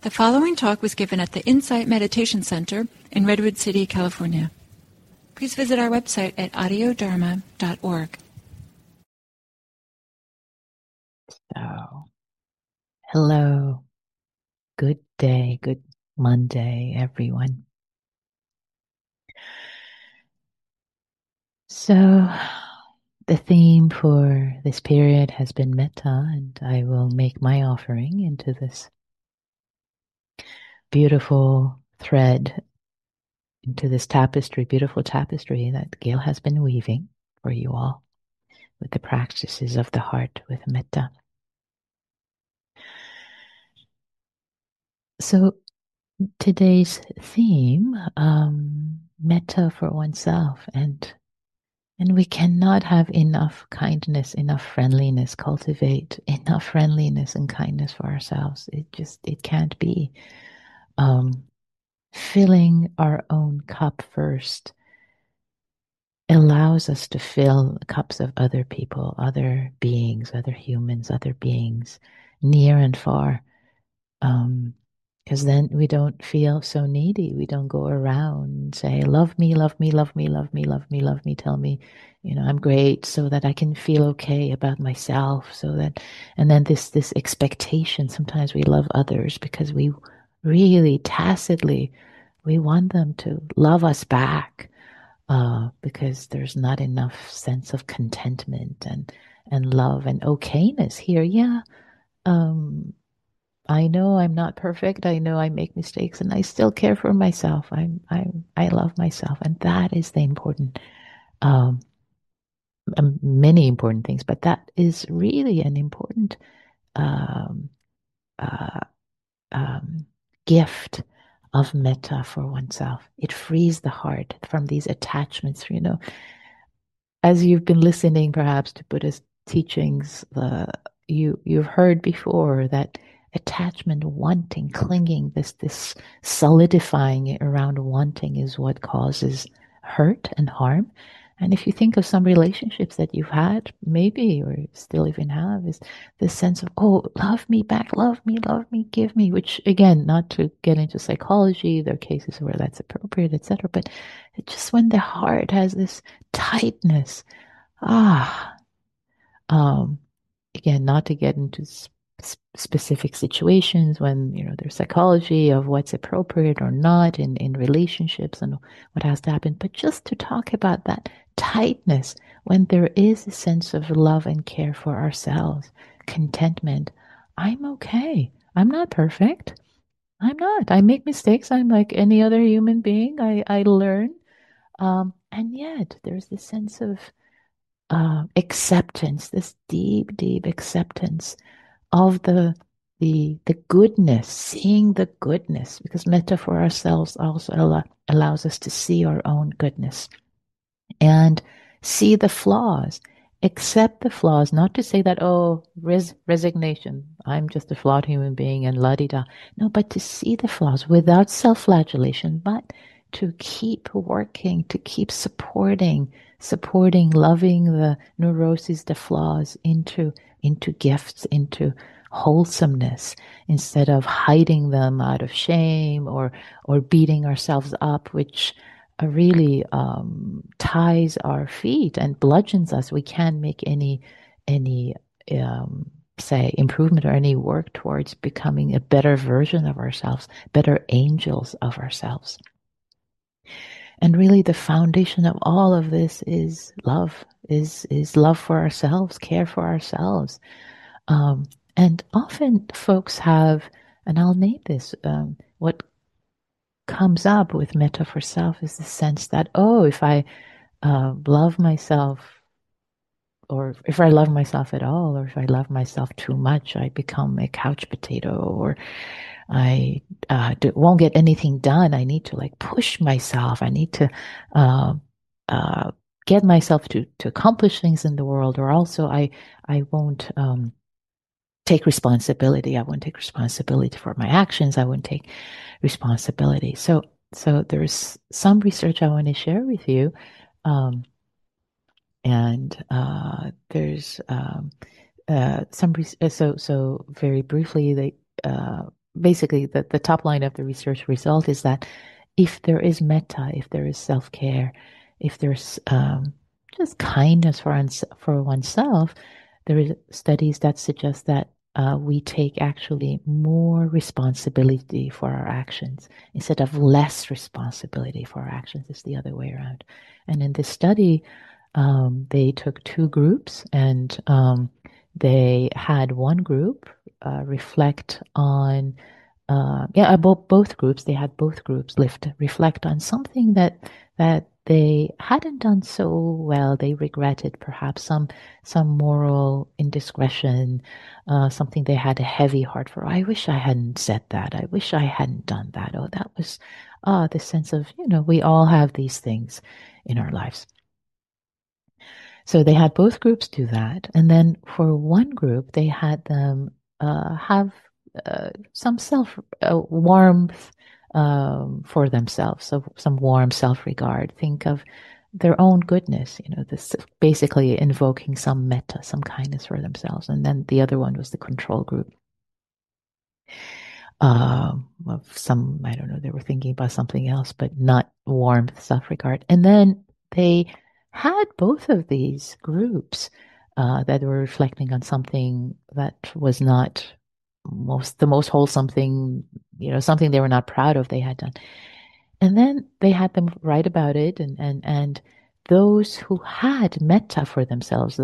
The following talk was given at the Insight Meditation Center in Redwood City, California. Please visit our website at audiodharma.org. So, hello, good day, good Monday, everyone. So, the theme for this period has been metta, and I will make my offering into this beautiful thread, into this tapestry, beautiful tapestry that Gail has been weaving for you all with the practices of the heart with metta. So, today's theme, metta for oneself, and we cannot have enough kindness, enough friendliness, cultivate enough friendliness and kindness for ourselves. It can't be. Filling our own cup first allows us to fill the cups of other people, other beings, other humans, other beings, near and far. Because then we don't feel so needy. We don't go around and say, love me, love me, love me, love me, love me, love me, tell me, I'm great, so that I can feel okay about myself. And then this expectation, sometimes we love others because we really tacitly, we want them to love us back, because there's not enough sense of contentment and love and okayness here. Yeah. I know I'm not perfect. I know I make mistakes, and I still care for myself. I love myself, and that is the important, um, many important things. But that is really an important um, uh, um, gift of metta for oneself. It frees the heart from these attachments. As you've been listening, perhaps to Buddhist teachings, you've heard before that attachment, wanting, clinging, this solidifying around wanting is what causes hurt and harm. And if you think of some relationships that you've had, maybe, or still even have, is this sense of, oh, love me back, love me, give me, which again, not to get into psychology, there are cases where that's appropriate, etc. But it's just when the heart has this tightness, ah, um, again, not to get into specific situations when there's psychology of what's appropriate or not in relationships and what has to happen, but just to talk about that tightness when there is a sense of love and care for ourselves, contentment. I'm okay. I'm not perfect. I'm not. I make mistakes. I'm like any other human being. I learn. And yet there's this sense of acceptance, this deep, deep acceptance of the goodness, seeing the goodness, because metta for ourselves also allows us to see our own goodness and see the flaws, accept the flaws, not to say that, oh, resignation, I'm just a flawed human being and la-di-da. No, but to see the flaws without self-flagellation, but to keep working, to keep supporting, loving the neuroses, the flaws into gifts, into wholesomeness, instead of hiding them out of shame or beating ourselves up, which really ties our feet and bludgeons us. We can't make any say improvement or any work towards becoming a better version of ourselves, better angels of ourselves. And really the foundation of all of this is love, is love for ourselves, care for ourselves. And often folks have, and I'll name this, what comes up with metta for self is the sense that, oh, if I love myself, or if I love myself at all, or if I love myself too much, I become a couch potato, or I won't get anything done. I need to like push myself. I need to get myself to accomplish things in the world, or also I won't take responsibility. I won't take responsibility for my actions. I won't take responsibility. So there's some research I want to share with you. And there's some so very briefly, basically the top line of the research result is that if there is metta, if there is self-care, if there's just kindness for oneself, there is studies that suggest that we take actually more responsibility for our actions instead of less responsibility for our actions. It's the other way around. And in this study, they took two groups, and they had one group reflect on both groups. They had both groups reflect on something that they hadn't done so well. They regretted perhaps some moral indiscretion, something they had a heavy heart for. I wish I hadn't said that. I wish I hadn't done that. Oh, that was the sense of, we all have these things in our lives. So they had both groups do that, and then for one group they had them have some self warmth for themselves, so some warm self-regard. Think of their own goodness, this basically invoking some metta, some kindness for themselves. And then the other one was the control group. Of some, I don't know, they were thinking about something else, but not warmth, self-regard. And then they had both of these groups that were reflecting on something that was not the most wholesome thing, something they were not proud of they had done. And then they had them write about it, and those who had metta for themselves,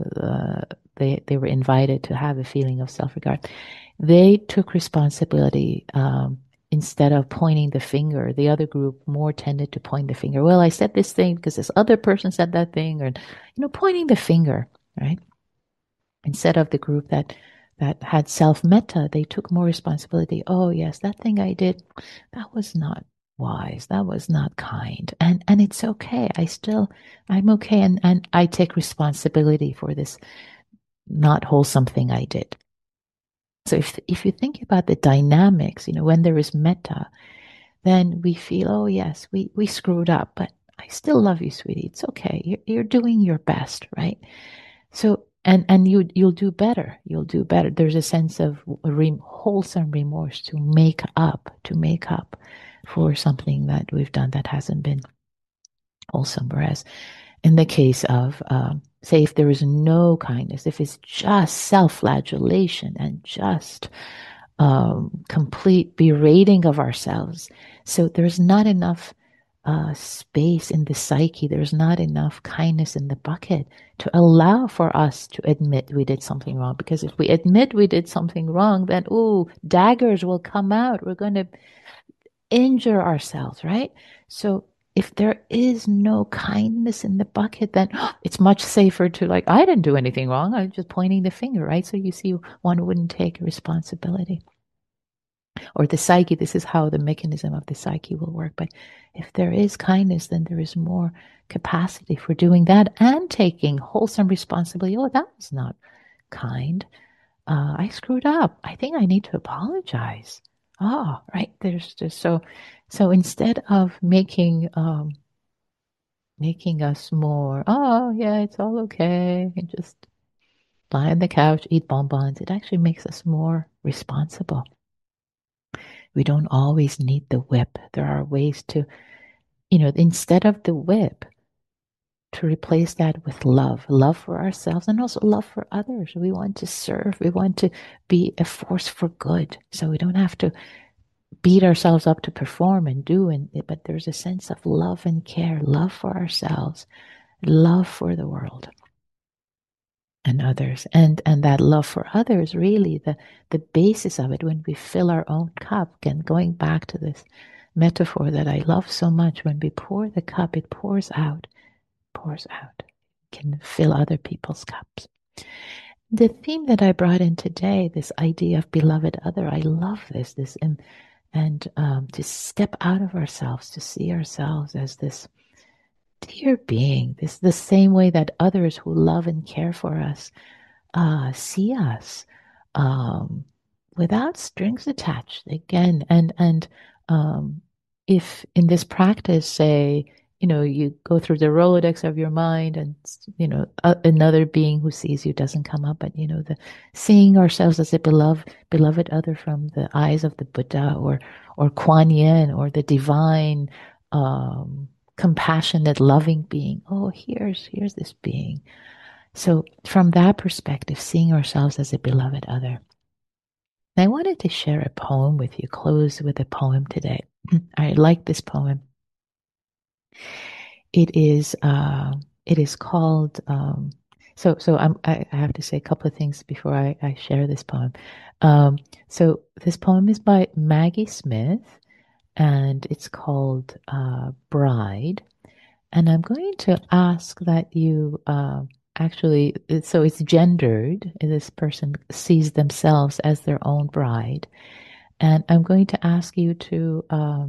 they were invited to have a feeling of self-regard. They took responsibility instead of pointing the finger. The other group more tended to point the finger. Well, I said this thing because this other person said that thing, or pointing the finger, right? Instead of the group that had self-metta, they took more responsibility. Oh yes, that thing I did, that was not wise. That was not kind. And it's okay. I'm okay, and I take responsibility for this not wholesome thing I did. So if you think about the dynamics, when there is metta, then we feel, oh yes, we screwed up, but I still love you, sweetie. It's okay. You're doing your best, right? So and you'll do better. You'll do better. There's a sense of wholesome remorse to make up for something that we've done that hasn't been wholesome. Whereas in the case of, say, if there is no kindness, if it's just self-flagellation and just complete berating of ourselves, so there's not enough space in the psyche, there's not enough kindness in the bucket to allow for us to admit we did something wrong. Because if we admit we did something wrong, then, daggers will come out. We're going to injure ourselves, right? So if there is no kindness in the bucket, then it's much safer to I didn't do anything wrong. I'm just pointing the finger, right? So you see, one wouldn't take responsibility. Or the psyche, this is how the mechanism of the psyche will work. But if there is kindness, then there is more capacity for doing that and taking wholesome responsibility. Oh, that was not kind. I screwed up. I think I need to apologize. Oh, right. There's just so instead of making us more, oh yeah, it's all okay, and just lie on the couch, eat bonbons, it actually makes us more responsible. We don't always need the whip. There are ways to, instead of the whip, to replace that with love for ourselves and also love for others. We want to serve. We want to be a force for good. So we don't have to beat ourselves up to perform and do, but there's a sense of love and care, love for ourselves, love for the world and others. And that love for others, really the basis of it, when we fill our own cup, and going back to this metaphor that I love so much, when we pour the cup, it pours out, can fill other people's cups. The theme that I brought in today, this idea of beloved other, I love this and to step out of ourselves, to see ourselves as this dear being, this the same way that others who love and care for us see us, without strings attached. Again, and if in this practice, say, you go through the Rolodex of your mind and, another being who sees you doesn't come up, but, the seeing ourselves as a beloved other from the eyes of the Buddha or Kuan Yin or the divine, compassionate, loving being. Oh, here's this being. So from that perspective, seeing ourselves as a beloved other. I wanted to share a poem with you, close with a poem today. I like this poem. It is called, I have to say a couple of things before I share this poem. So this poem is by Maggie Smith, and it's called Bride. And I'm going to ask that you actually, so it's gendered. This person sees themselves as their own bride. And I'm going to ask you to,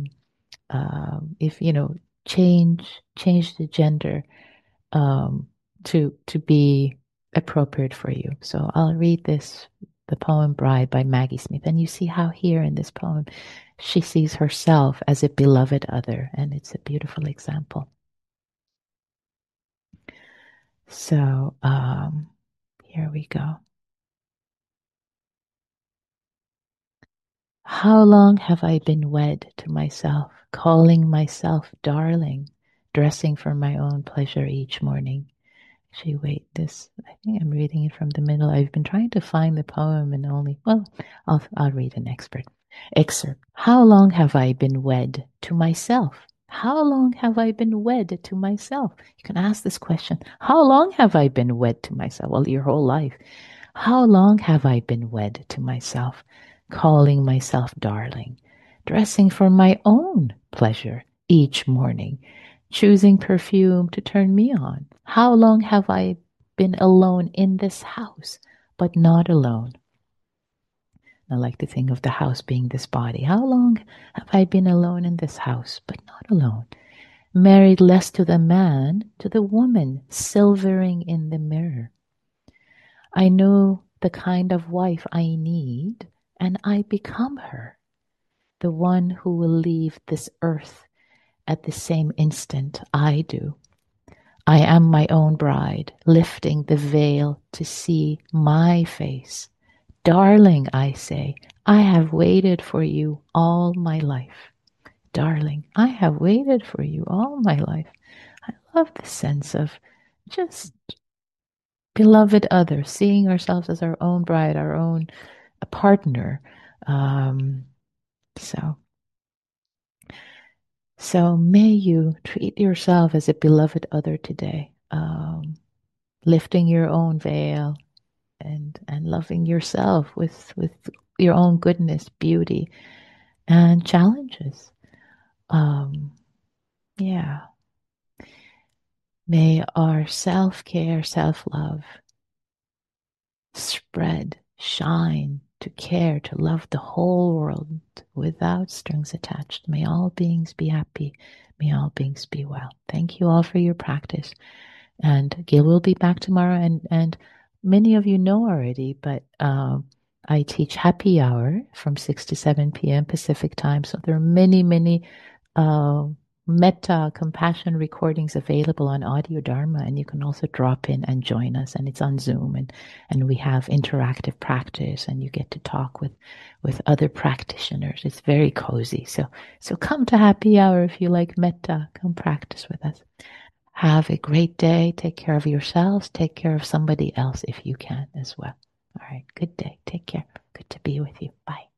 if change the gender um, to be appropriate for you. So I'll read the poem Bride by Maggie Smith, and you see how here in this poem she sees herself as a beloved other, and it's a beautiful example. So here we go. How long have I been wed to myself, calling myself darling, dressing for my own pleasure each morning? Actually, wait, I think I'm reading it from the middle. I've been trying to find the poem and I'll read an excerpt. How long have I been wed to myself? How long have I been wed to myself? You can ask this question. How long have I been wed to myself? Well, your whole life. How long have I been wed to myself, calling myself darling, dressing for my own pleasure each morning, choosing perfume to turn me on? How long have I been alone in this house, but not alone? I like to think of the house being this body. How long have I been alone in this house, but not alone? Married less to the man, to the woman, silvering in the mirror. I know the kind of wife I need, and I become her, the one who will leave this earth at the same instant I do. I am my own bride, lifting the veil to see my face. Darling, I say, I have waited for you all my life. Darling, I have waited for you all my life. I love the sense of just beloved other, seeing ourselves as our own bride, our own partner. Um, so, so may you treat yourself as a beloved other today, lifting your own veil and loving yourself with your own goodness, beauty, and challenges. Yeah. May our self-care, self-love spread, shine, to care, to love the whole world without strings attached. May all beings be happy. May all beings be well. Thank you all for your practice. And Gil will be back tomorrow. And many of you know already, but I teach happy hour from 6 to 7 p.m. Pacific time. So there are many uh, metta compassion recordings available on Audio Dharma, and you can also drop in and join us. And it's on Zoom, and we have interactive practice, and you get to talk with other practitioners. It's very cozy. So come to happy hour if you like metta. Come practice with us. Have a great day. Take care of yourselves. Take care of somebody else if you can as well. All right. Good day. Take care. Good to be with you. Bye.